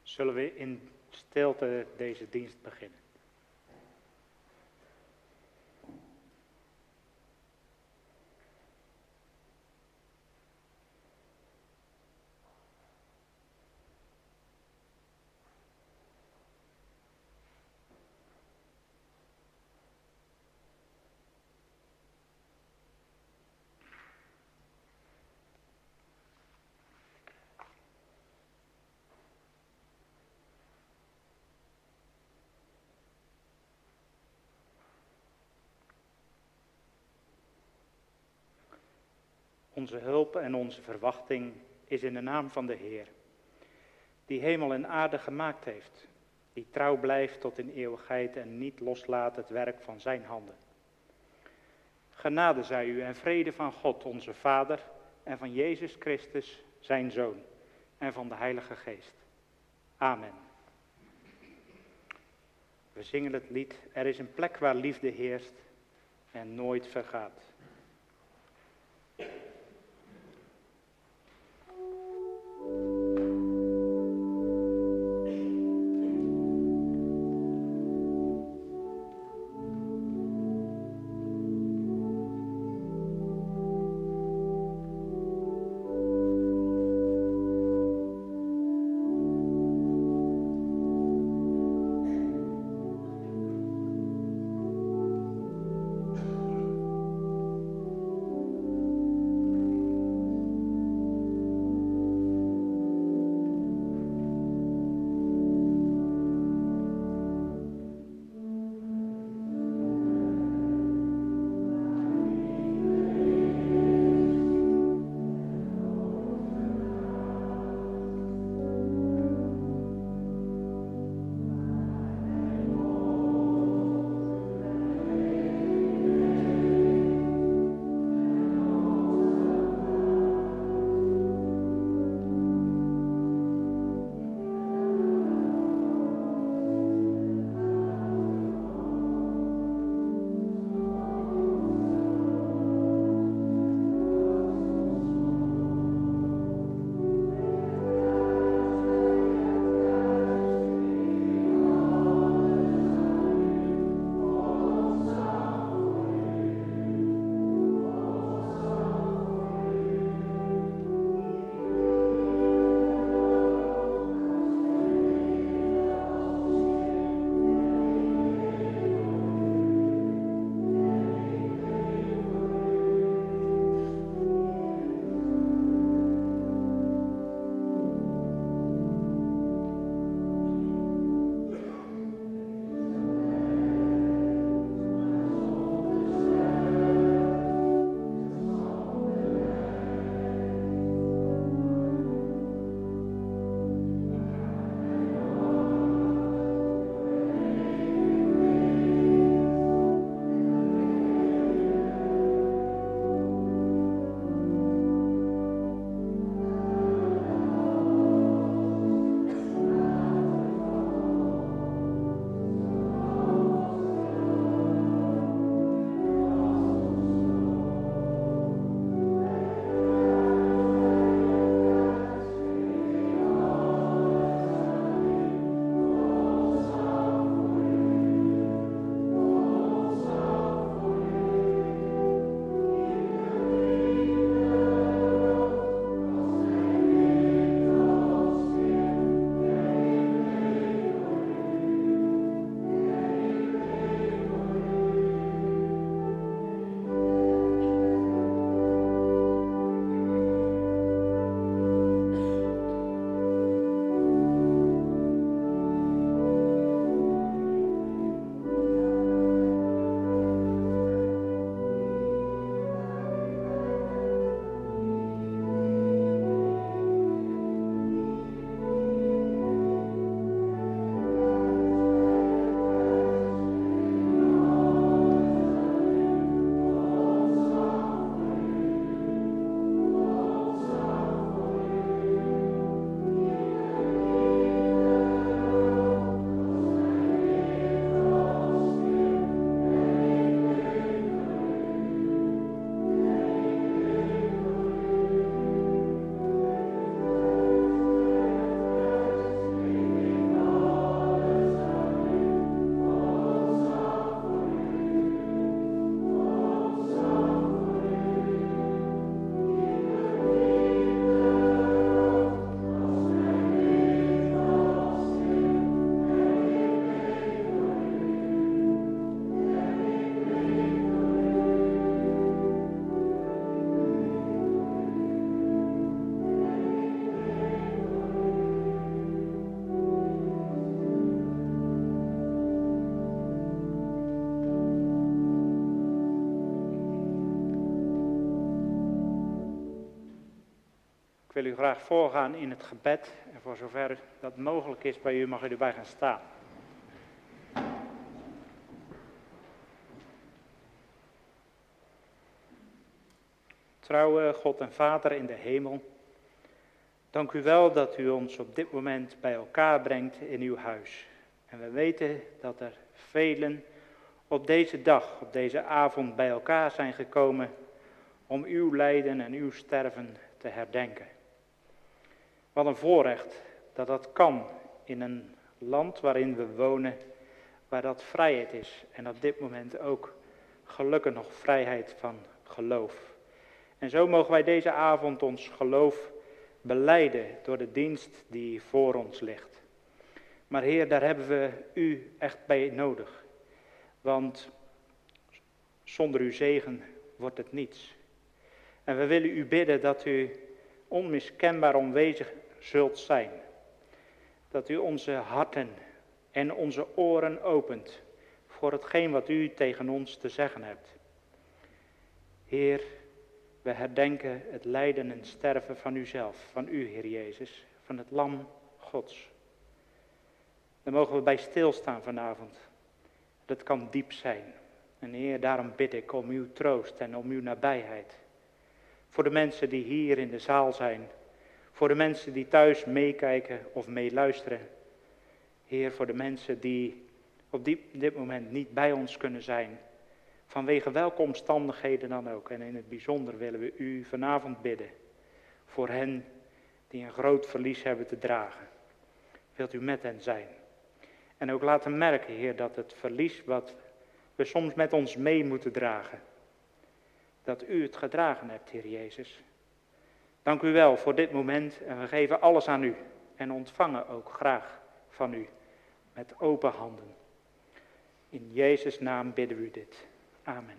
Zullen we in stilte deze dienst beginnen. Onze hulp en onze verwachting is in de naam van de Heer, die hemel en aarde gemaakt heeft, die trouw blijft tot in eeuwigheid en niet loslaat het werk van zijn handen. Genade zij u en vrede van God, onze Vader, en van Jezus Christus, zijn Zoon, en van de Heilige Geest. Amen. We zingen het lied, er is een plek waar liefde heerst en nooit vergaat. wil u graag voorgaan in het gebed. En voor zover dat mogelijk is bij u, mag u erbij gaan staan. Trouwe God en Vader in de hemel, dank u wel dat u ons op dit moment bij elkaar brengt in uw huis. En we weten dat er velen op deze dag, op deze avond bij elkaar zijn gekomen om uw lijden en uw sterven te herdenken. Wat een voorrecht dat dat kan in een land waarin we wonen, waar dat vrijheid is. En op dit moment ook gelukkig nog vrijheid van geloof. En zo mogen wij deze avond ons geloof belijden door de dienst die voor ons ligt. Maar Heer, daar hebben we u echt bij nodig. Want zonder uw zegen wordt het niets. En we willen u bidden dat u onmiskenbaar aanwezig zult zijn. Dat u onze harten en onze oren opent voor hetgeen wat u tegen ons te zeggen hebt. Heer, we herdenken het lijden en sterven van uzelf, van u, Heer Jezus, van het Lam Gods. Daar mogen we bij stilstaan vanavond. Dat kan diep zijn. En Heer, daarom bid ik om uw troost en om uw nabijheid. Voor de mensen die hier in de zaal zijn. Voor de mensen die thuis meekijken of meeluisteren. Heer, voor de mensen die op dit moment niet bij ons kunnen zijn. Vanwege welke omstandigheden dan ook. En in het bijzonder willen we u vanavond bidden. Voor hen die een groot verlies hebben te dragen. Wilt u met hen zijn. En ook laten merken, Heer, dat het verlies wat we soms met ons mee moeten dragen. Dat u het gedragen hebt, Heer Jezus. Dank u wel voor dit moment en we geven alles aan u. En ontvangen ook graag van u met open handen. In Jezus' naam bidden we u dit. Amen.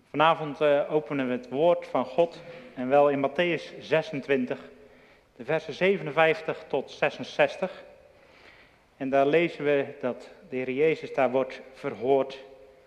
Vanavond openen we het woord van God en wel in Mattheüs 26, de versen 57 tot 66. En daar lezen we dat de Heer Jezus daar wordt verhoord.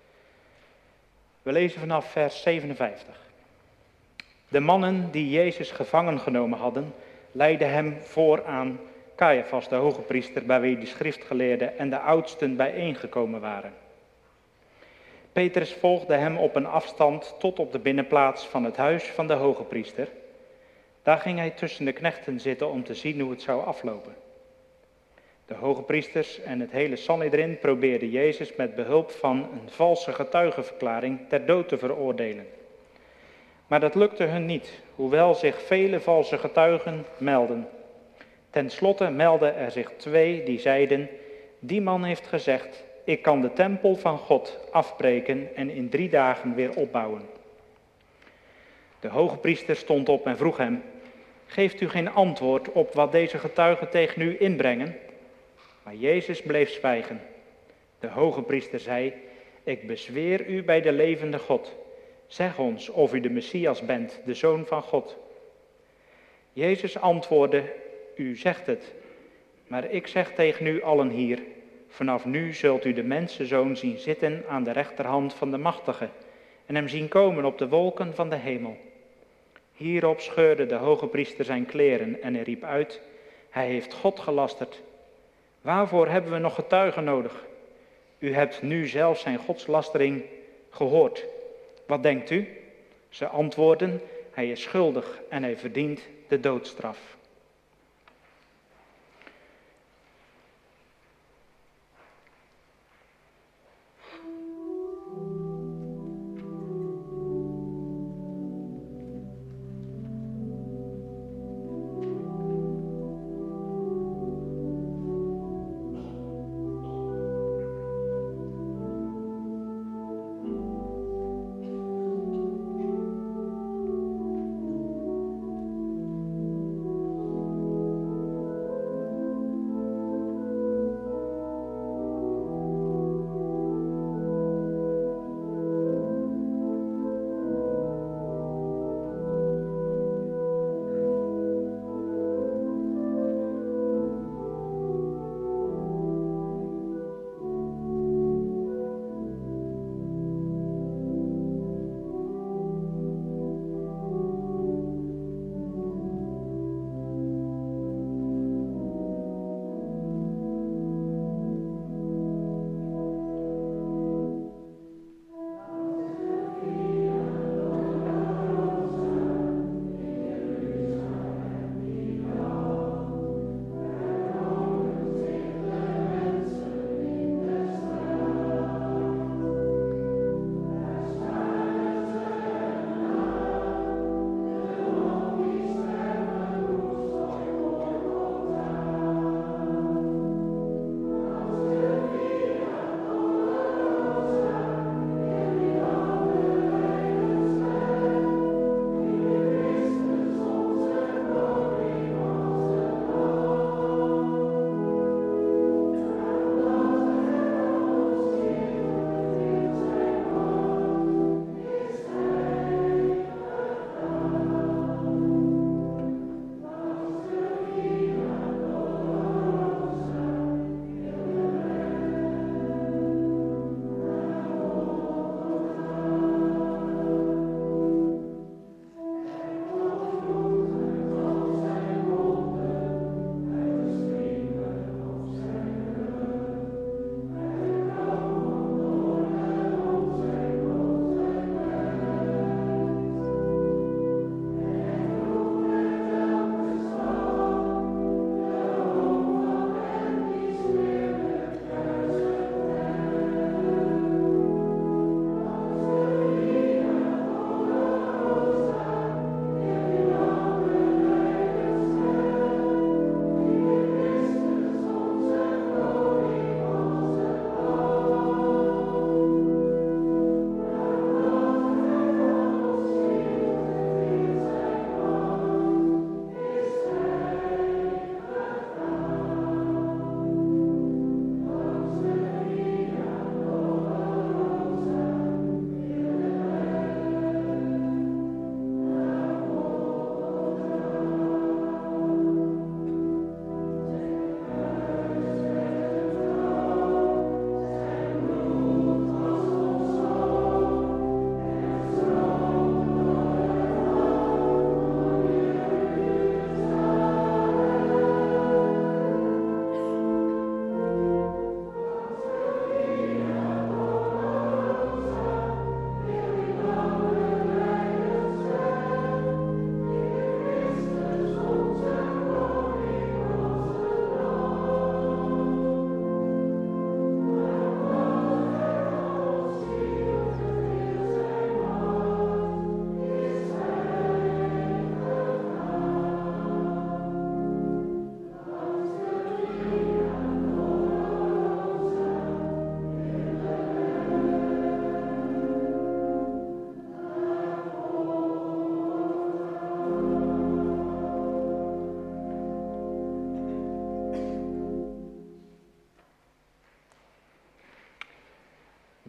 We lezen vanaf vers 57. De mannen die Jezus gevangen genomen hadden, leidden hem voor aan Caiaphas, de hoge priester, bij wie de schriftgeleerden en de oudsten bijeengekomen waren. Petrus volgde hem op een afstand tot op de binnenplaats van het huis van de hoge priester. Daar ging hij tussen de knechten zitten om te zien hoe het zou aflopen. De hoge priesters en het hele Sanhedrin probeerden Jezus met behulp van een valse getuigenverklaring ter dood te veroordelen. Maar dat lukte hun niet, hoewel zich vele valse getuigen melden. Ten slotte meldden er zich 2 die zeiden: die man heeft gezegd: ik kan de tempel van God afbreken en in 3 dagen weer opbouwen. De hoge priester stond op en vroeg hem: geeft u geen antwoord op wat deze getuigen tegen u inbrengen? Maar Jezus bleef zwijgen. De hoge priester zei: ik bezweer u bij de levende God. Zeg ons of u de Messias bent, de Zoon van God. Jezus antwoordde: u zegt het. Maar ik zeg tegen u allen hier: vanaf nu zult u de mensenzoon zien zitten aan de rechterhand van de Machtige en hem zien komen op de wolken van de hemel. Hierop scheurde de hoge priester zijn kleren en hij riep uit: hij heeft God gelasterd. Waarvoor hebben we nog getuigen nodig? U hebt nu zelf zijn godslastering gehoord. Wat denkt u? Ze antwoordden: hij is schuldig en hij verdient de doodstraf.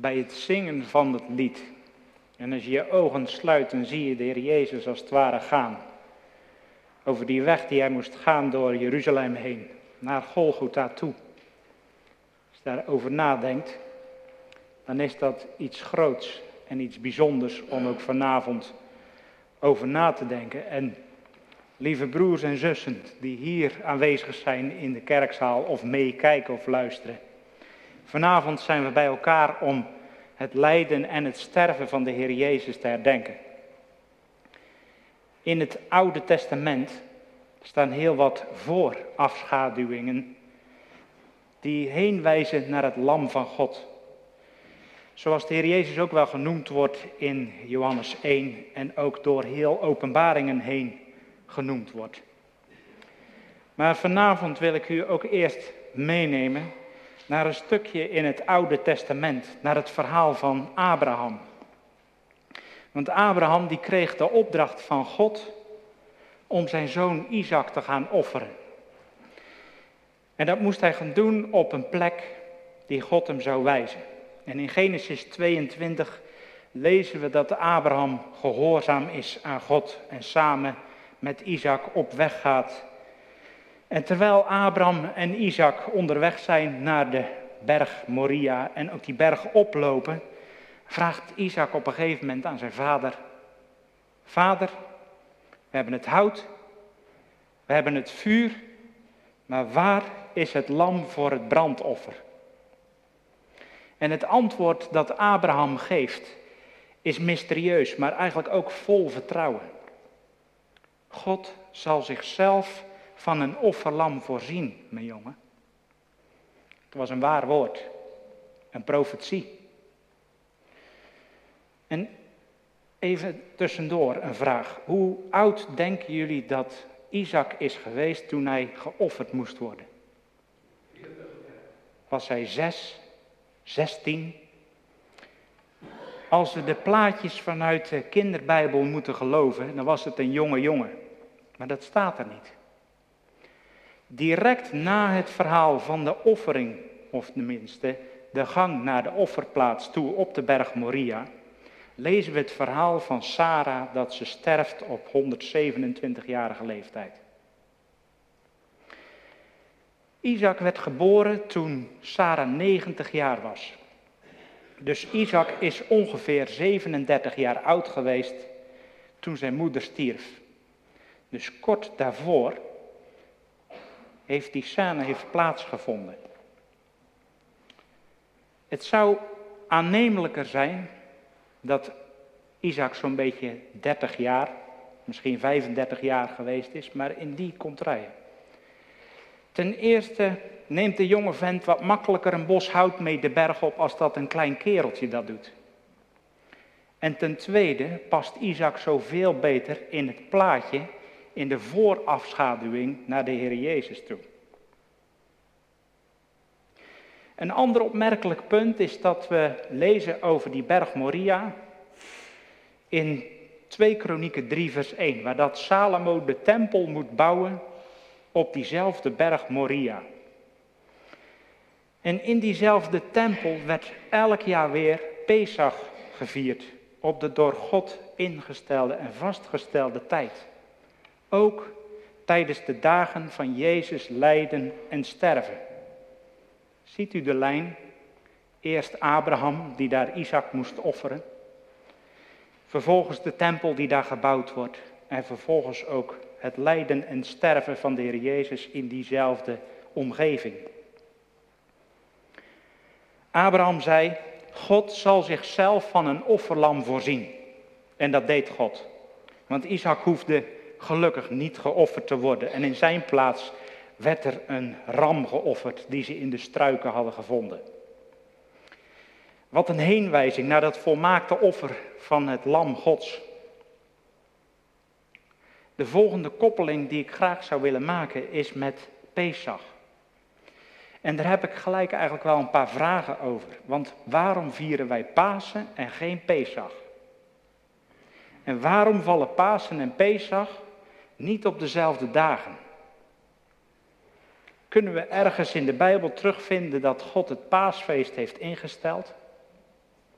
bij het zingen van het lied. En als je je ogen sluit, dan zie je de Heer Jezus als het ware gaan. Over die weg die hij moest gaan door Jeruzalem heen, naar Golgotha toe. Als je daarover nadenkt, dan is dat iets groots en iets bijzonders om ook vanavond over na te denken. En lieve broers en zussen die hier aanwezig zijn in de kerkzaal of meekijken of luisteren. Vanavond zijn we bij elkaar om het lijden en het sterven van de Heer Jezus te herdenken. In het Oude Testament staan heel wat voorafschaduwingen die heen wijzen naar het Lam van God. Zoals de Heer Jezus ook wel genoemd wordt in Johannes 1 en ook door heel Openbaringen heen genoemd wordt. Maar vanavond wil ik u ook eerst meenemen naar een stukje in het Oude Testament, naar het verhaal van Abraham. Want Abraham die kreeg de opdracht van God om zijn zoon Isaac te gaan offeren. En dat moest hij gaan doen op een plek die God hem zou wijzen. En in Genesis 22 lezen we dat Abraham gehoorzaam is aan God en samen met Isaac op weg gaat. En terwijl Abraham en Isaac onderweg zijn naar de berg Moria en ook die berg oplopen, vraagt Isaac op een gegeven moment aan zijn vader: Vader, we hebben het hout, we hebben het vuur, maar waar is het lam voor het brandoffer? En het antwoord dat Abraham geeft is mysterieus, maar eigenlijk ook vol vertrouwen. God zal zichzelf van een offerlam voorzien, mijn jongen. Het was een waar woord, een profetie. En even tussendoor een vraag. Hoe oud denken jullie dat Isaac is geweest toen hij geofferd moest worden? Was hij 6, 16? Als we de plaatjes vanuit de kinderbijbel moeten geloven, dan was het een jonge jongen. Maar dat staat er niet. Direct na het verhaal van de offering, of tenminste de gang naar de offerplaats toe op de berg Moria, lezen we het verhaal van Sara dat ze sterft op 127-jarige leeftijd. Isaac werd geboren toen Sara 90 jaar was. Dus Isaac is ongeveer 37 jaar oud geweest toen zijn moeder stierf. Dus kort daarvoor heeft die scène plaatsgevonden. Het zou aannemelijker zijn dat Isaac zo'n beetje 30 jaar, misschien 35 jaar geweest is, maar in die contraien. Ten eerste neemt de jonge vent wat makkelijker een bos hout mee de berg op als dat een klein kereltje dat doet. En ten tweede past Isaac zoveel beter in het plaatje, in de voorafschaduwing naar de Heer Jezus toe. Een ander opmerkelijk punt is dat we lezen over die berg Moria in 2 Kronieken 3 vers 1, waar dat Salomo de tempel moet bouwen op diezelfde berg Moria. En in diezelfde tempel werd elk jaar weer Pesach gevierd, op de door God ingestelde en vastgestelde tijd. Ook tijdens de dagen van Jezus lijden en sterven. Ziet u de lijn? Eerst Abraham die daar Isaac moest offeren. Vervolgens de tempel die daar gebouwd wordt. En vervolgens ook het lijden en sterven van de Heer Jezus in diezelfde omgeving. Abraham zei: God zal zichzelf van een offerlam voorzien. En dat deed God. Want Isaac hoefde gelukkig niet geofferd te worden. En in zijn plaats werd er een ram geofferd die ze in de struiken hadden gevonden. Wat een heenwijzing naar dat volmaakte offer van het lam Gods. De volgende koppeling die ik graag zou willen maken is met Pesach. En daar heb ik gelijk eigenlijk wel een paar vragen over. Want waarom vieren wij Pasen en geen Pesach? En waarom vallen Pasen en Pesach niet op dezelfde dagen? Kunnen we ergens in de Bijbel terugvinden dat God het paasfeest heeft ingesteld?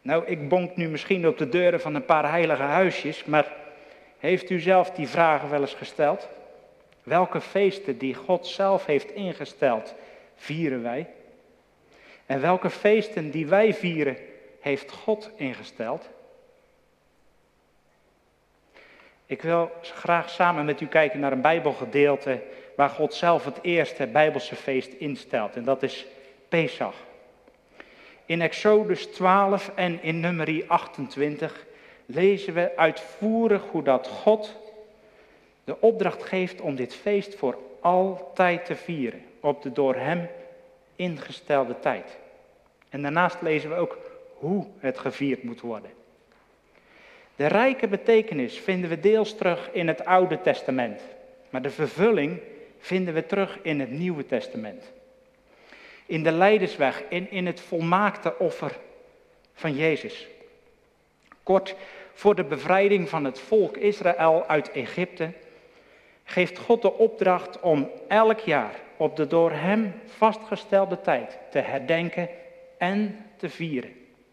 Nou, ik bonk nu misschien op de deuren van een paar heilige huisjes, maar heeft u zelf die vragen wel eens gesteld? Welke feesten die God zelf heeft ingesteld, vieren wij? En welke feesten die wij vieren, heeft God ingesteld? Ik wil graag samen met u kijken naar een Bijbelgedeelte waar God zelf het eerste Bijbelse feest instelt. En dat is Pesach. In Exodus 12 en in Numeri 28 lezen we uitvoerig hoe dat God de opdracht geeft om dit feest voor altijd te vieren. Op de door hem ingestelde tijd. En daarnaast lezen we ook hoe het gevierd moet worden. De rijke betekenis vinden we deels terug in het Oude Testament. Maar de vervulling vinden we terug in het Nieuwe Testament. In de Leidersweg en in het volmaakte offer van Jezus. Kort voor de bevrijding van het volk Israël uit Egypte geeft God de opdracht om elk jaar op de door hem vastgestelde tijd te herdenken en te vieren.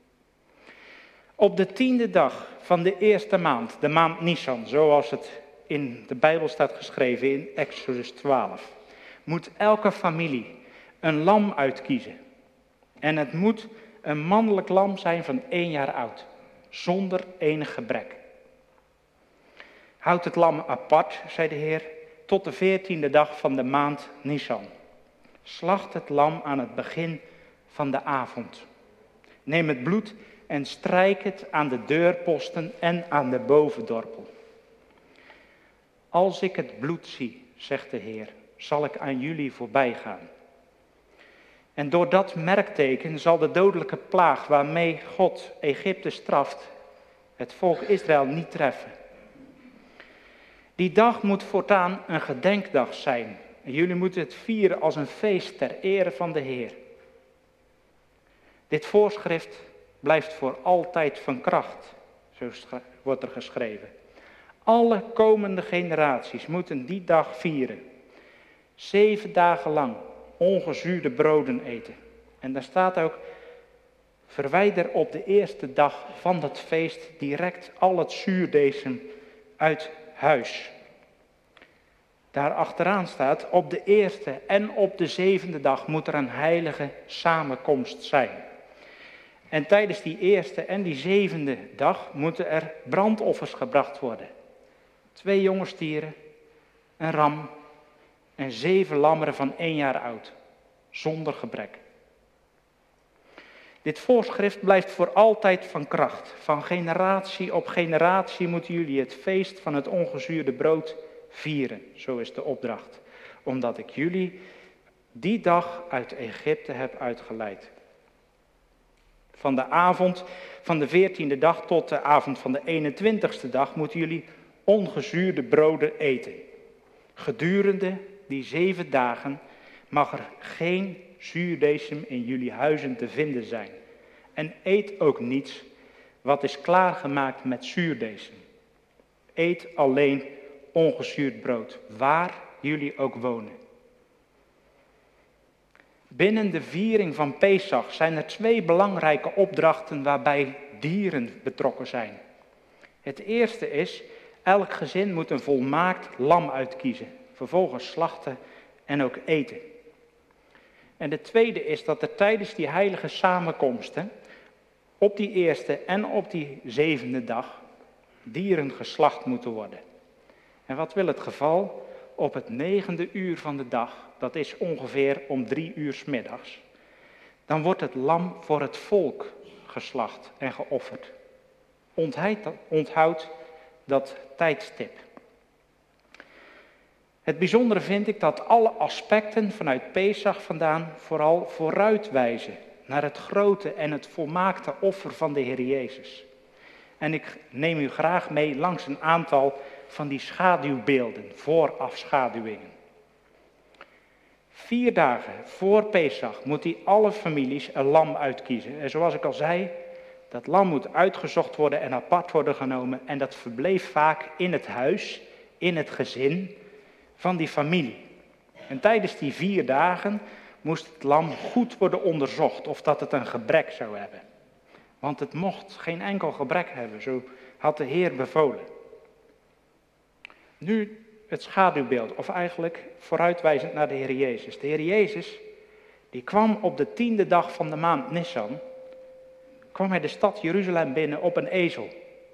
Op de 10e dag van de eerste maand, de maand Nisan, zoals het in de Bijbel staat geschreven in Exodus 12, moet elke familie een lam uitkiezen. En het moet een mannelijk lam zijn van 1 jaar oud, zonder enig gebrek. Houd het lam apart, zei de Heer, tot de 14e dag van de maand Nisan. Slacht het lam aan het begin van de avond. Neem het bloed en strijk het aan de deurposten en aan de bovendorpel. Als ik het bloed zie, zegt de Heer, zal ik aan jullie voorbij gaan. En door dat merkteken zal de dodelijke plaag waarmee God Egypte straft, het volk Israël niet treffen. Die dag moet voortaan een gedenkdag zijn. En jullie moeten het vieren als een feest ter ere van de Heer. Dit voorschrift blijft voor altijd van kracht, zo wordt er geschreven. Alle komende generaties moeten die dag vieren. 7 dagen lang ongezuurde broden eten. En daar staat ook, verwijder op de eerste dag van dat feest direct al het zuurdeesem uit huis. Daar achteraan staat, op de eerste en op de 7e dag moet er een heilige samenkomst zijn. En tijdens die eerste en die 7e dag moeten er brandoffers gebracht worden. 2 jonge stieren, een ram en 7 lammeren van 1 jaar oud, zonder gebrek. Dit voorschrift blijft voor altijd van kracht. Van generatie op generatie moeten jullie het feest van het ongezuurde brood vieren, zo is de opdracht. Omdat ik jullie die dag uit Egypte heb uitgeleid. Van de avond van de 14e dag tot de avond van de 21ste dag moeten jullie ongezuurde broden eten. Gedurende die 7 dagen mag er geen zuurdeesem in jullie huizen te vinden zijn. En eet ook niets wat is klaargemaakt met zuurdeesem. Eet alleen ongezuurd brood, waar jullie ook wonen. Binnen de viering van Pesach zijn er 2 belangrijke opdrachten waarbij dieren betrokken zijn. Het eerste is, elk gezin moet een volmaakt lam uitkiezen, vervolgens slachten en ook eten. En de tweede is dat er tijdens die heilige samenkomsten, op die eerste en op die 7e dag, dieren geslacht moeten worden. En wat wil het geval? Op het 9e uur van de dag, dat is ongeveer om 3 uur 's middags, dan wordt het lam voor het volk geslacht en geofferd. Onthoud dat tijdstip. Het bijzondere vind ik dat alle aspecten vanuit Pesach vandaan vooral vooruitwijzen naar het grote en het volmaakte offer van de Heer Jezus. En ik neem u graag mee langs een aantal van die schaduwbeelden, voorafschaduwingen. 4 dagen voor Pesach moeten alle families een lam uitkiezen. En zoals ik al zei, dat lam moet uitgezocht worden en apart worden genomen. En dat verbleef vaak in het huis, in het gezin van die familie. En tijdens die 4 dagen moest het lam goed worden onderzocht of dat het een gebrek zou hebben. Want het mocht geen enkel gebrek hebben, zo had de Heer bevolen. Nu het schaduwbeeld, of eigenlijk vooruitwijzend naar de Heer Jezus. De Heer Jezus, die kwam op de 10e dag van de maand Nisan, kwam hij de stad Jeruzalem binnen op een ezel.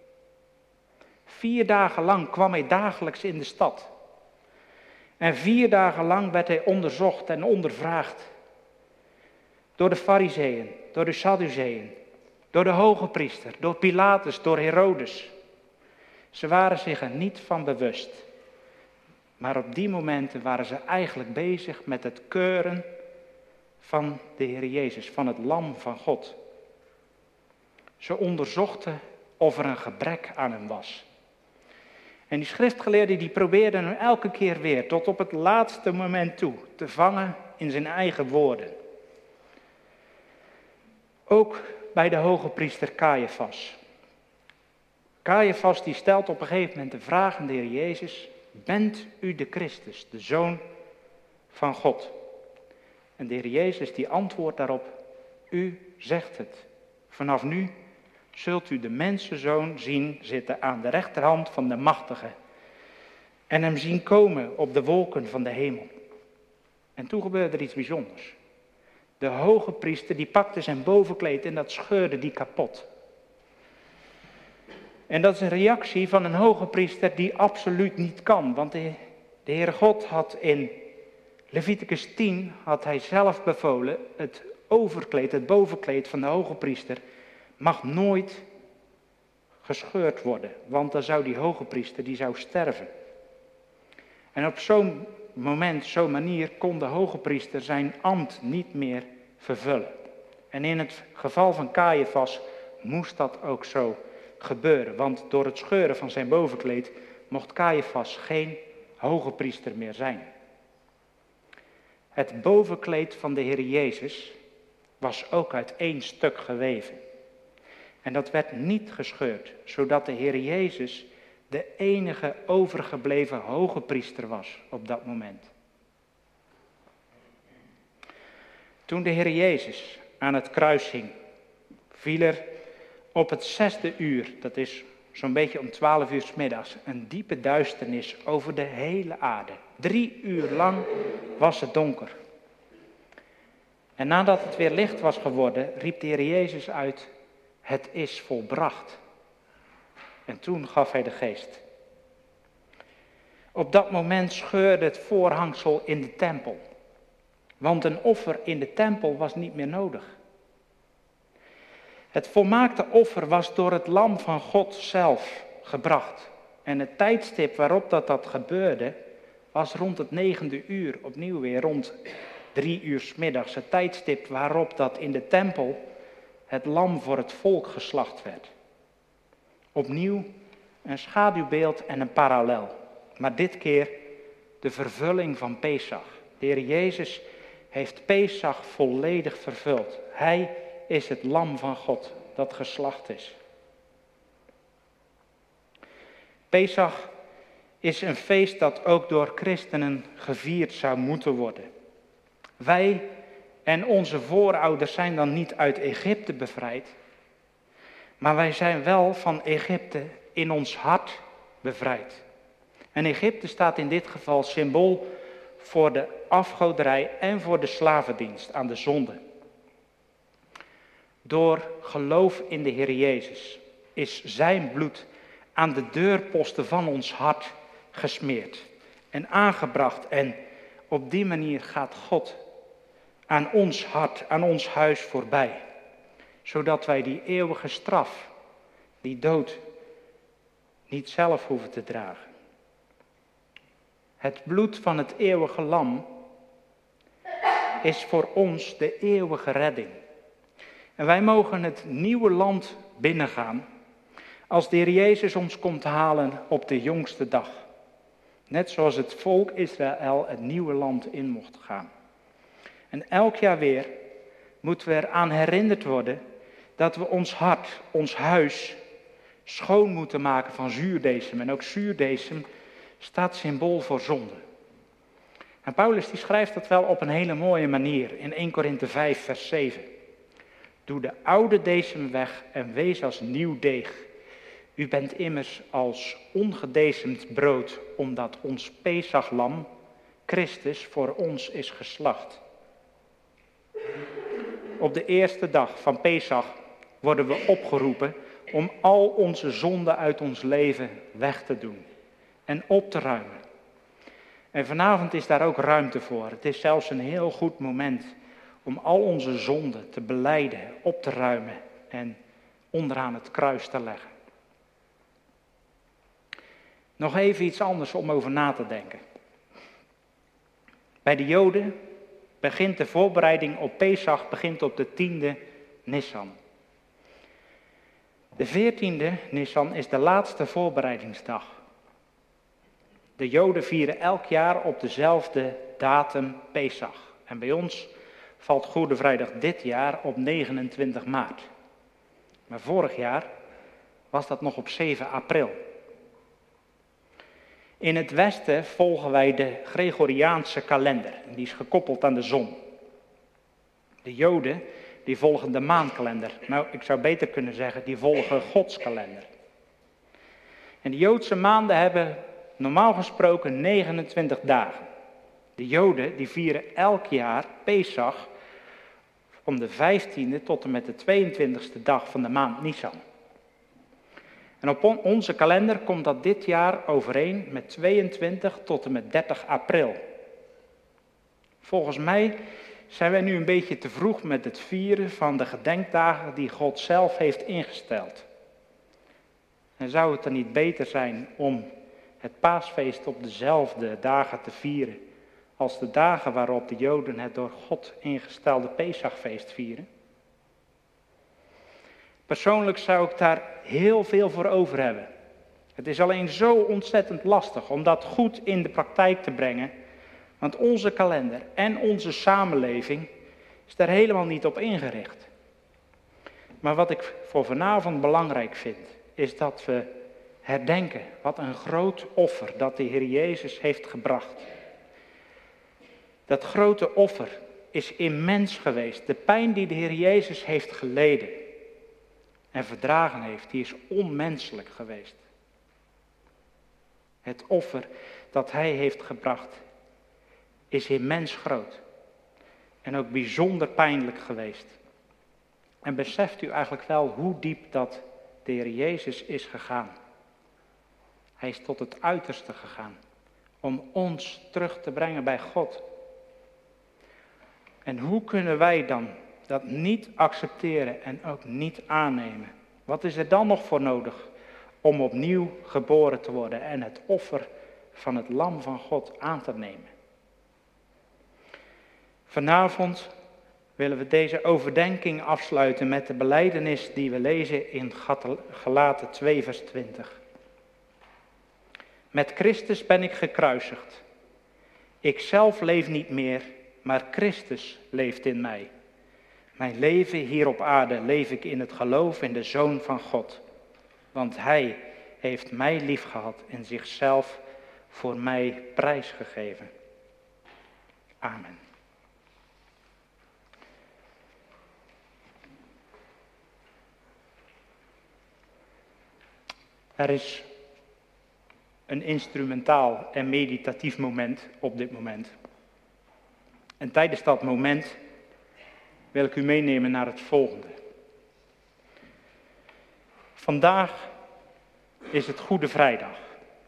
4 dagen lang kwam hij dagelijks in de stad. En 4 dagen lang werd hij onderzocht en ondervraagd. Door de Farizeeën, door de Sadduceeën, door de hoge priester, door Pilatus, door Herodes. Ze waren zich er niet van bewust. Maar op die momenten waren ze eigenlijk bezig met het keuren van de Heer Jezus, van het lam van God. Ze onderzochten of er een gebrek aan hem was. En die schriftgeleerden die probeerden hem elke keer weer tot op het laatste moment toe te vangen in zijn eigen woorden. Ook bij de hoge priester Caiaphas. Caiaphas die stelt op een gegeven moment de vraag aan de Heer Jezus: bent u de Christus, de Zoon van God? En de Heer Jezus die antwoordt daarop: u zegt het. Vanaf nu zult u de mensenzoon zien zitten aan de rechterhand van de Machtige. En hem zien komen op de wolken van de hemel. En toen gebeurde er iets bijzonders. De hoge priester die pakte zijn bovenkleed en dat scheurde die kapot. En dat is een reactie van een hoge priester die absoluut niet kan. Want de Heere God had in Leviticus 10 had hij zelf bevolen: het overkleed, het bovenkleed van de hoge priester mag nooit gescheurd worden. Want dan zou die hoge priester die zou sterven. En op zo'n moment, zo'n manier kon de hoge priester zijn ambt niet meer vervullen. En in het geval van Caiaphas moest dat ook zo gebeuren. Want door het scheuren van zijn bovenkleed mocht Caiaphas geen hoge priester meer zijn. Het bovenkleed van de Heer Jezus was ook uit 1 stuk geweven. En dat werd niet gescheurd, zodat de Heer Jezus de enige overgebleven hoge priester was op dat moment. Toen de Heer Jezus aan het kruis hing, viel er op het 6e uur, dat is zo'n beetje om 12 uur 's middags, een diepe duisternis over de hele aarde. 3 uur lang was het donker. En nadat het weer licht was geworden, riep de Heer Jezus uit: het is volbracht. En toen gaf hij de geest. Op dat moment scheurde het voorhangsel in de tempel. Want een offer in de tempel was niet meer nodig. Het volmaakte offer was door het lam van God zelf gebracht. En het tijdstip waarop dat gebeurde was rond het 9e uur. Opnieuw weer rond 3 uur 's middags. Het tijdstip waarop dat in de tempel het lam voor het volk geslacht werd. Opnieuw een schaduwbeeld en een parallel. Maar dit keer de vervulling van Pesach. De Heer Jezus heeft Pesach volledig vervuld. Hij is het lam van God dat geslacht is. Pesach is een feest dat ook door christenen gevierd zou moeten worden. Wij en onze voorouders zijn dan niet uit Egypte bevrijd, maar wij zijn wel van Egypte in ons hart bevrijd. En Egypte staat in dit geval symbool voor de afgoderij en voor de slavendienst aan de zonde. Door geloof in de Heer Jezus is zijn bloed aan de deurposten van ons hart gesmeerd en aangebracht. En op die manier gaat God aan ons hart, aan ons huis voorbij. Zodat wij die eeuwige straf, die dood, niet zelf hoeven te dragen. Het bloed van het eeuwige lam is voor ons de eeuwige redding. En wij mogen het nieuwe land binnengaan als de Heer Jezus ons komt halen op de jongste dag. Net zoals het volk Israël het nieuwe land in mocht gaan. En elk jaar weer moeten we eraan herinnerd worden dat we ons hart, ons huis, schoon moeten maken van zuurdesem. En ook zuurdesem staat symbool voor zonde. En Paulus die schrijft dat wel op een hele mooie manier in 1 Korinthe 5 vers 7. Doe de oude decem weg en wees als nieuw deeg. U bent immers als ongedecemd brood, omdat ons Pesachlam, Christus, voor ons is geslacht. Op de eerste dag van Pesach worden we opgeroepen om al onze zonden uit ons leven weg te doen en op te ruimen. En vanavond is daar ook ruimte voor. Het is zelfs een heel goed moment om al onze zonden te belijden, op te ruimen en onderaan het kruis te leggen. Nog even iets anders om over na te denken. Bij de Joden begint de voorbereiding op Pesach op de 10e Nisan. De 14e Nisan is de laatste voorbereidingsdag. De Joden vieren elk jaar op dezelfde datum Pesach. En bij ons valt Goede Vrijdag dit jaar op 29 maart. Maar vorig jaar was dat nog op 7 april. In het westen volgen wij de Gregoriaanse kalender. Die is gekoppeld aan de zon. De Joden die volgen de maankalender. Nou, ik zou beter kunnen zeggen, die volgen Gods kalender. En de Joodse maanden hebben normaal gesproken 29 dagen. De Joden die vieren elk jaar Pesach om de 15e tot en met de 22e dag van de maand Nisan. En op onze kalender komt dat dit jaar overeen met 22 tot en met 30 april. Volgens mij zijn wij nu een beetje te vroeg met het vieren van de gedenkdagen die God zelf heeft ingesteld. En zou het dan niet beter zijn om het paasfeest op dezelfde dagen te vieren als de dagen waarop de Joden het door God ingestelde Pesachfeest vieren? Persoonlijk zou ik daar heel veel voor over hebben. Het is alleen zo ontzettend lastig om dat goed in de praktijk te brengen, want onze kalender en onze samenleving is daar helemaal niet op ingericht. Maar wat ik voor vanavond belangrijk vind, is dat we herdenken wat een groot offer dat de Heer Jezus heeft gebracht. Dat grote offer is immens geweest. De pijn die de Heer Jezus heeft geleden en verdragen heeft, die is onmenselijk geweest. Het offer dat hij heeft gebracht is immens groot en ook bijzonder pijnlijk geweest. En beseft u eigenlijk wel hoe diep dat de Heer Jezus is gegaan? Hij is tot het uiterste gegaan om ons terug te brengen bij God. En hoe kunnen wij dan dat niet accepteren en ook niet aannemen? Wat is er dan nog voor nodig om opnieuw geboren te worden en het offer van het Lam van God aan te nemen? Vanavond willen we deze overdenking afsluiten met de belijdenis die we lezen in Galaten 2 vers 20. Met Christus ben ik gekruisigd. Ik zelf leef niet meer, maar Christus leeft in mij. Mijn leven hier op aarde leef ik in het geloof in de Zoon van God. Want Hij heeft mij liefgehad en zichzelf voor mij prijsgegeven. Amen. Er is een instrumentaal en meditatief moment op dit moment. En tijdens dat moment wil ik u meenemen naar het volgende. Vandaag is het Goede Vrijdag.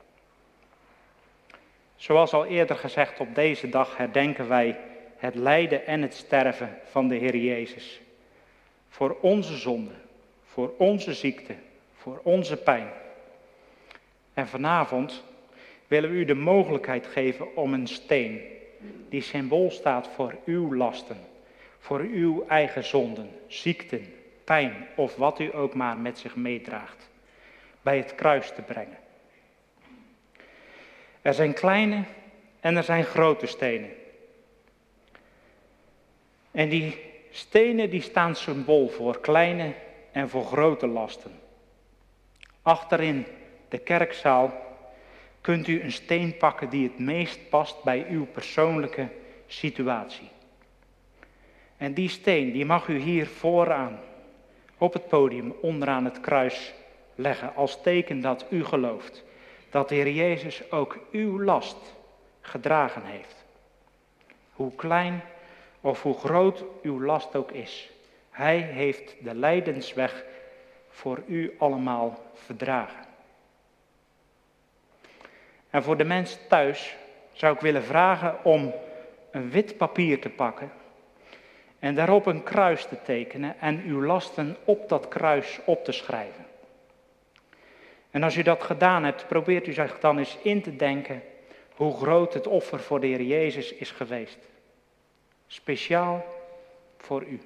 Zoals al eerder gezegd, op deze dag herdenken wij het lijden en het sterven van de Heer Jezus. Voor onze zonde, voor onze ziekte, voor onze pijn. En vanavond willen we u de mogelijkheid geven om een steen, die symbool staat voor uw lasten, voor uw eigen zonden, ziekten, pijn of wat u ook maar met zich meedraagt, bij het kruis te brengen. Er zijn kleine en er zijn grote stenen. En die stenen die staan symbool voor kleine en voor grote lasten. Achterin de kerkzaal kunt u een steen pakken die het meest past bij uw persoonlijke situatie. En die steen, die mag u hier vooraan, op het podium, onderaan het kruis leggen. Als teken dat u gelooft dat de Heer Jezus ook uw last gedragen heeft. Hoe klein of hoe groot uw last ook is. Hij heeft de lijdensweg voor u allemaal verdragen. En voor de mensen thuis zou ik willen vragen om een wit papier te pakken en daarop een kruis te tekenen en uw lasten op dat kruis op te schrijven. En als u dat gedaan hebt, probeert u zich dan eens in te denken hoe groot het offer voor de Heer Jezus is geweest. Speciaal voor u.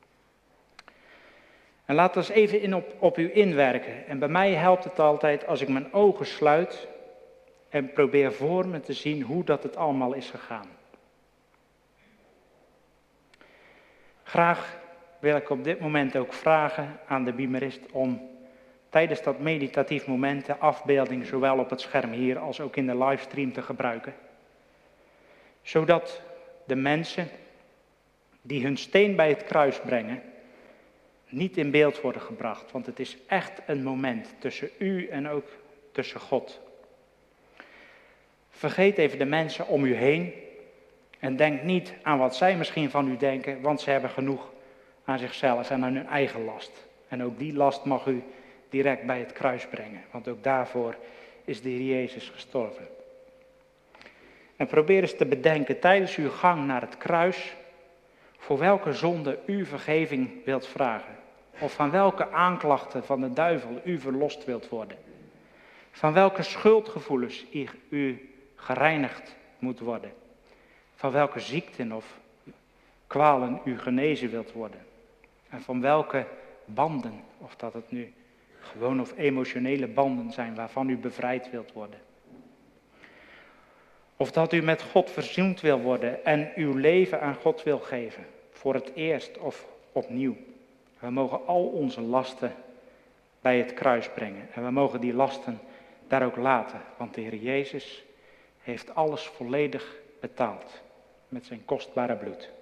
En laat eens even op u inwerken. En bij mij helpt het altijd als ik mijn ogen sluit en probeer voor me te zien hoe dat het allemaal is gegaan. Graag wil ik op dit moment ook vragen aan de bimerist om tijdens dat meditatief moment de afbeelding zowel op het scherm hier als ook in de livestream te gebruiken. Zodat de mensen die hun steen bij het kruis brengen, niet in beeld worden gebracht. Want het is echt een moment tussen u en ook tussen God. Vergeet even de mensen om u heen en denk niet aan wat zij misschien van u denken, want ze hebben genoeg aan zichzelf en aan hun eigen last. En ook die last mag u direct bij het kruis brengen, want ook daarvoor is de Heer Jezus gestorven. En probeer eens te bedenken tijdens uw gang naar het kruis, voor welke zonde u vergeving wilt vragen. Of van welke aanklachten van de duivel u verlost wilt worden. Van welke schuldgevoelens u gereinigd moet worden. Van welke ziekten of kwalen u genezen wilt worden. En van welke banden, of dat het nu gewoon of emotionele banden zijn waarvan u bevrijd wilt worden. Of dat u met God verzoend wil worden en uw leven aan God wil geven. Voor het eerst of opnieuw. We mogen al onze lasten bij het kruis brengen. En we mogen die lasten daar ook laten. Want de Heer Jezus heeft alles volledig betaald. Met zijn kostbare bloed.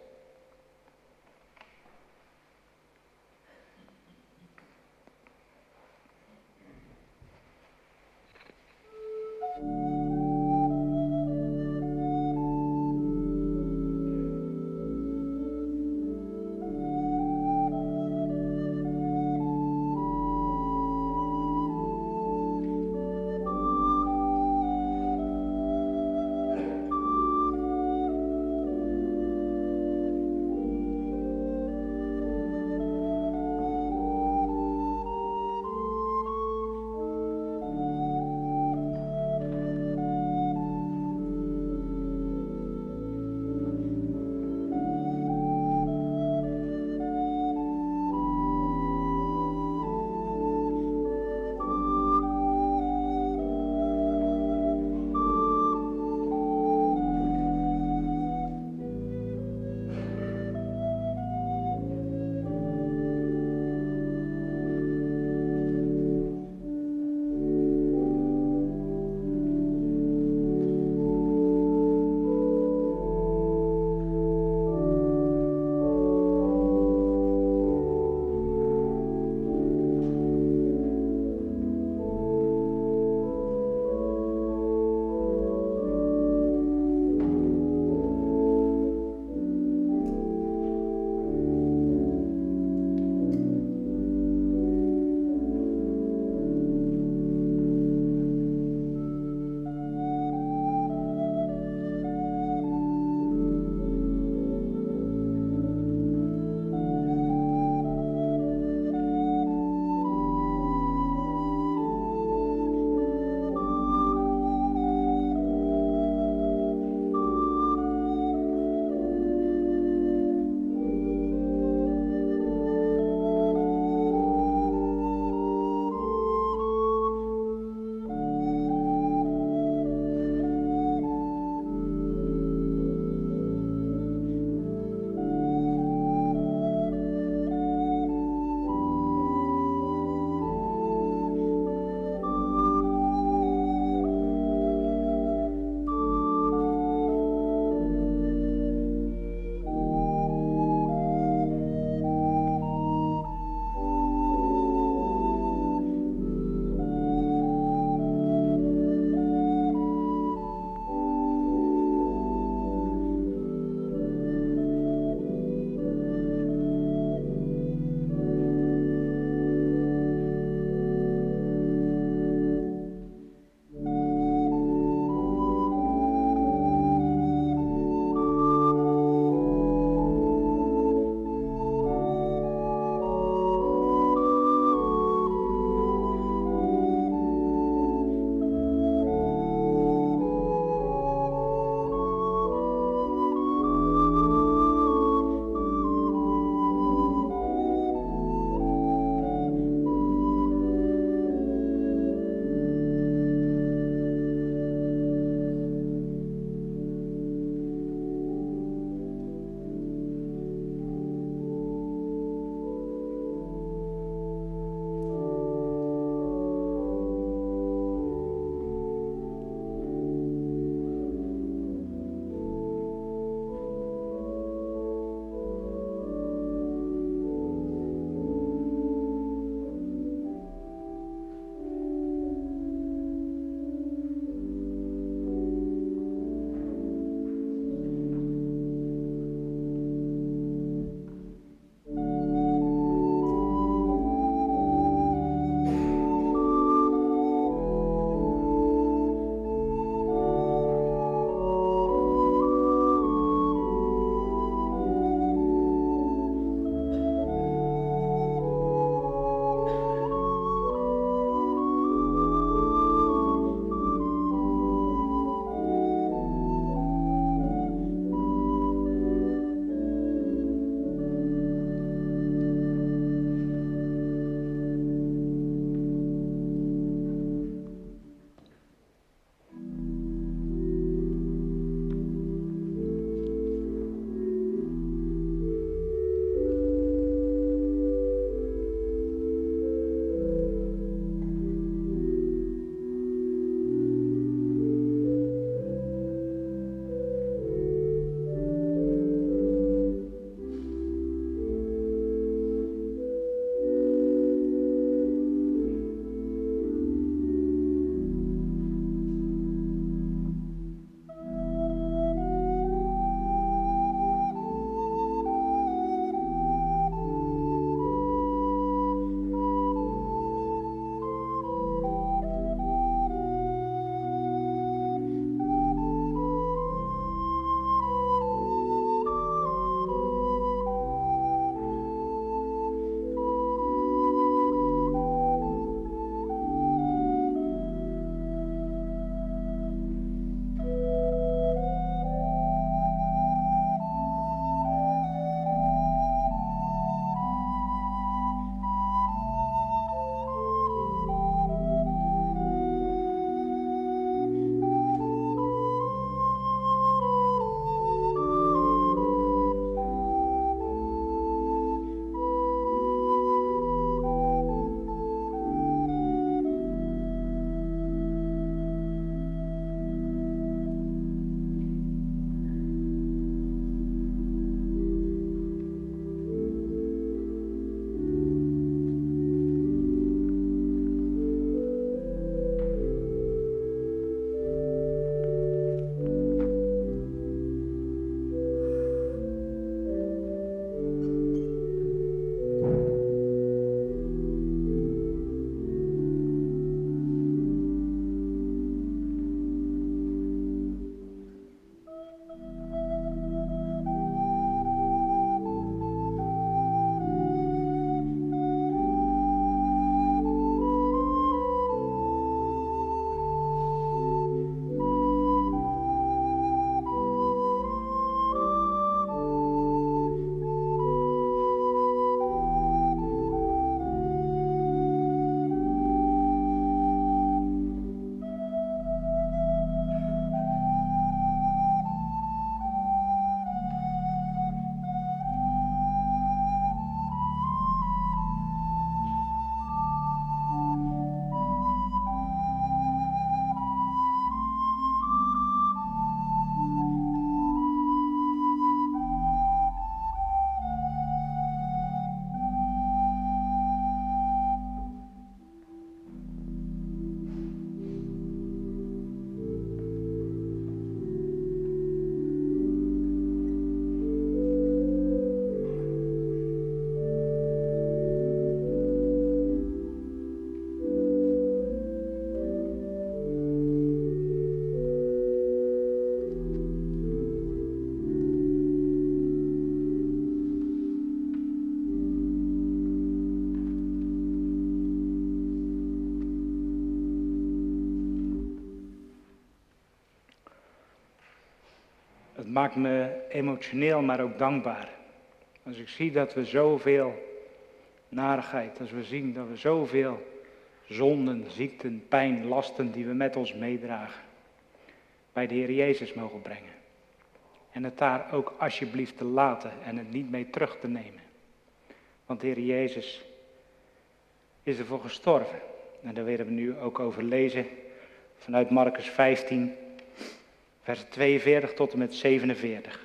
maakt me emotioneel, maar ook dankbaar. Als ik zie dat we zoveel narigheid, als we zien dat we zoveel zonden, ziekten, pijn, lasten die we met ons meedragen, bij de Heer Jezus mogen brengen. En het daar ook alsjeblieft te laten en het niet mee terug te nemen. Want de Heer Jezus is ervoor gestorven. En daar willen we nu ook over lezen vanuit Marcus 15, vers 42 tot en met 47.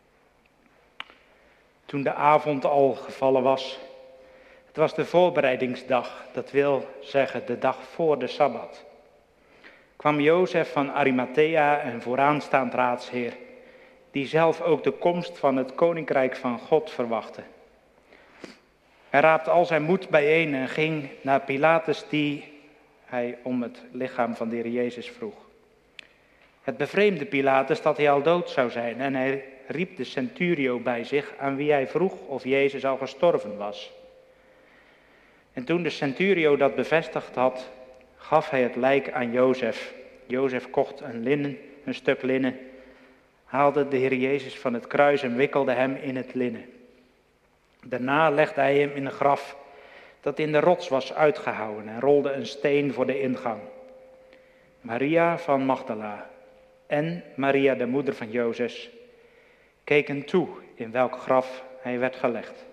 Toen de avond al gevallen was, het was de voorbereidingsdag, dat wil zeggen de dag voor de Sabbat, kwam Jozef van Arimathea, een vooraanstaand raadsheer, die zelf ook de komst van het koninkrijk van God verwachtte. Hij raapte al zijn moed bijeen en ging naar Pilatus, die hij om het lichaam van de Heer Jezus vroeg. Het bevreemdde Pilatus dat hij al dood zou zijn en hij riep de centurio bij zich, aan wie hij vroeg of Jezus al gestorven was. En toen de centurio dat bevestigd had, gaf hij het lijk aan Jozef. Jozef kocht een stuk linnen, haalde de Heer Jezus van het kruis en wikkelde hem in het linnen. Daarna legde hij hem in een graf dat in de rots was uitgehouwen en rolde een steen voor de ingang. Maria van Magdala en Maria de moeder van Jozef keken toe in welk graf hij werd gelegd.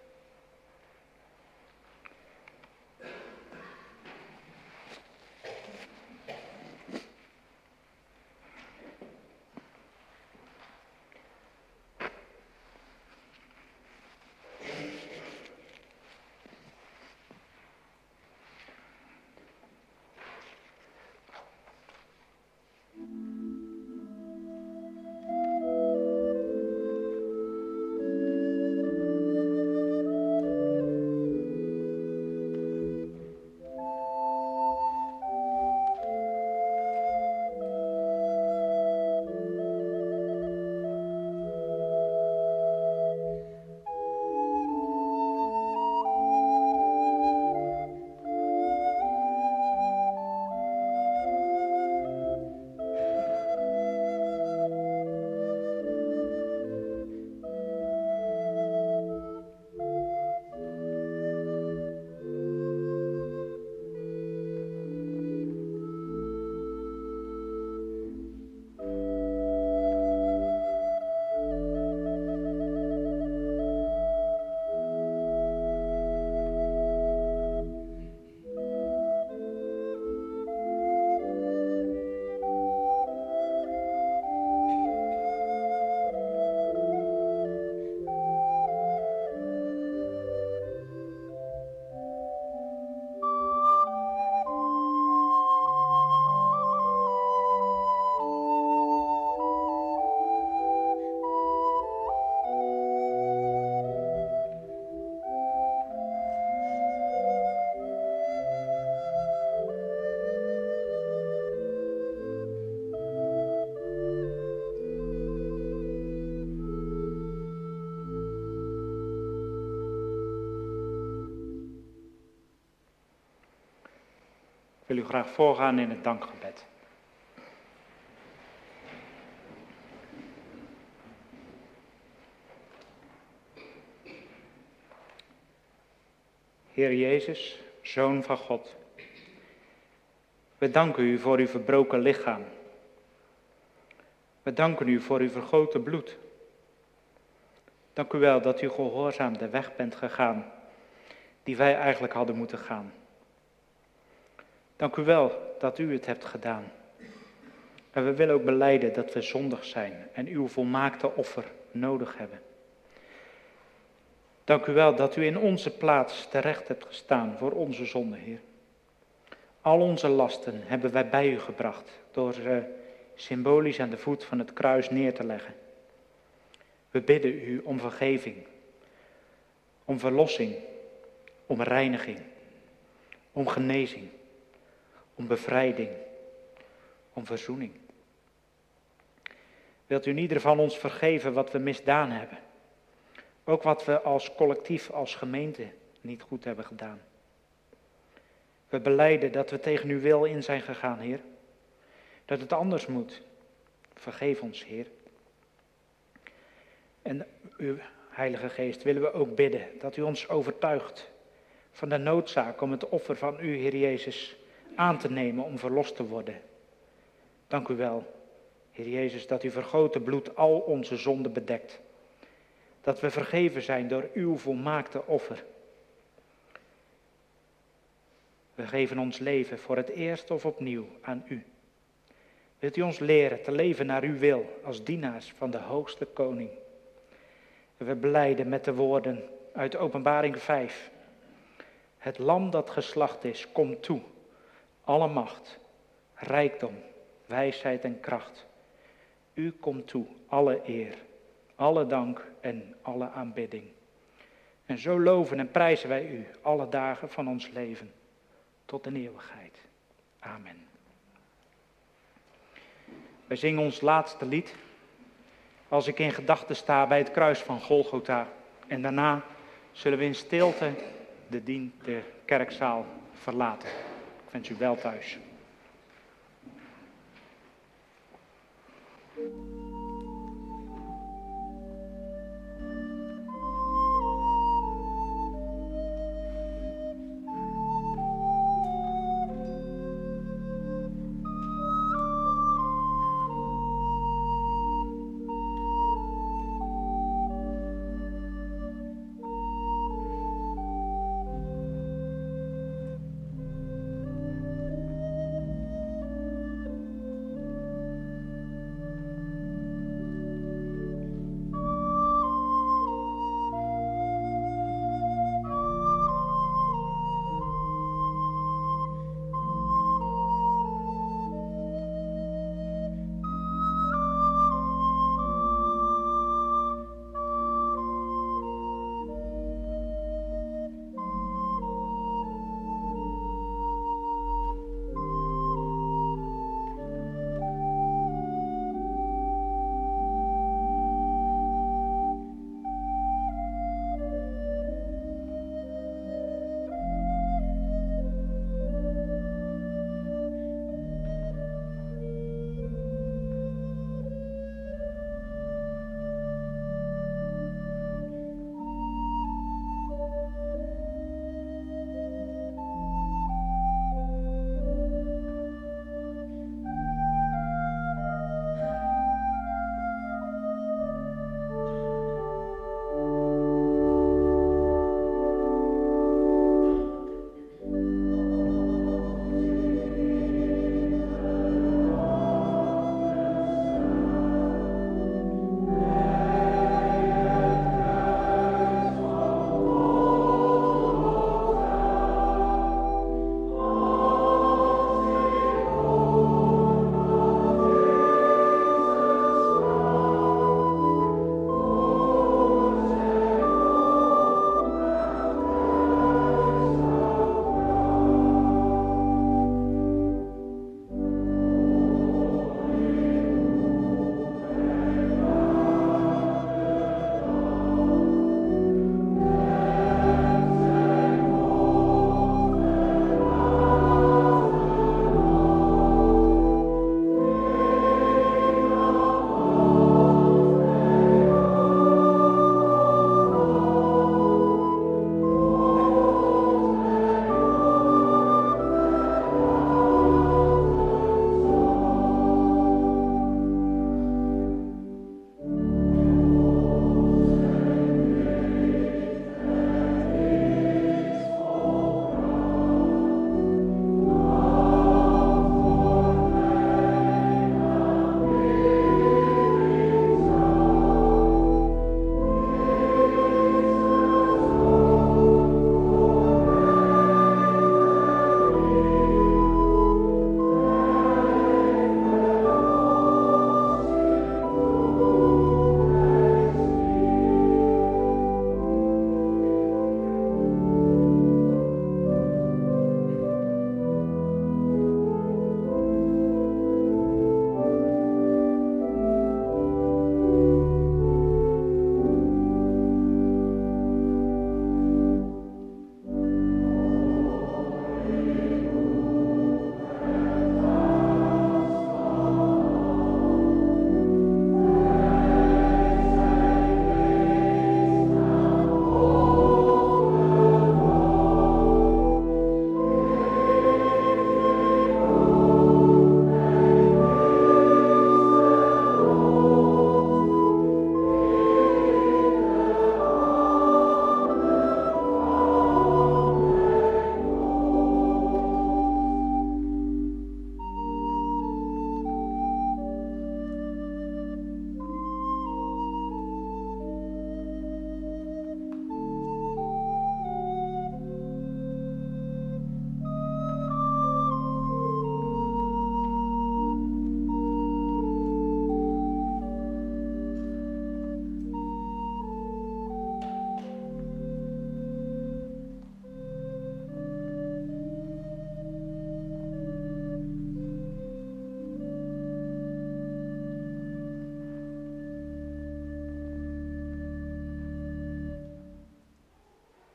Ik wil u graag voorgaan in het dankgebed. Heer Jezus, Zoon van God, we danken u voor uw verbroken lichaam. We danken u voor uw vergoten bloed. Dank u wel dat u gehoorzaam de weg bent gegaan die wij eigenlijk hadden moeten gaan. Dank u wel dat u het hebt gedaan. En we willen ook belijden dat we zondig zijn en uw volmaakte offer nodig hebben. Dank u wel dat u in onze plaats terecht hebt gestaan voor onze zonde, Heer. Al onze lasten hebben wij bij u gebracht door ze symbolisch aan de voet van het kruis neer te leggen. We bidden u om vergeving, om verlossing, om reiniging, om genezing, om bevrijding, om verzoening. Wilt u in ieder van ons vergeven wat we misdaan hebben? Ook wat we als collectief, als gemeente niet goed hebben gedaan. We belijden dat we tegen uw wil in zijn gegaan, Heer. Dat het anders moet. Vergeef ons, Heer. En uw Heilige Geest willen we ook bidden dat u ons overtuigt van de noodzaak om het offer van u, Heer Jezus, aan te nemen om verlost te worden. Dank u wel, Heer Jezus, dat uw vergoten bloed al onze zonden bedekt. Dat we vergeven zijn door uw volmaakte offer. We geven ons leven voor het eerst of opnieuw aan u. Wilt u ons leren te leven naar uw wil als dienaars van de hoogste koning. We belijden met de woorden uit Openbaring 5. Het lam dat geslacht is, komt toe. Alle macht, rijkdom, wijsheid en kracht. U komt toe, alle eer, alle dank en alle aanbidding. En zo loven en prijzen wij u alle dagen van ons leven. Tot in eeuwigheid. Amen. Wij zingen ons laatste lied. Als ik in gedachten sta bij het kruis van Golgotha. En daarna zullen we in stilte de kerkzaal verlaten. Ik wens u wel thuis.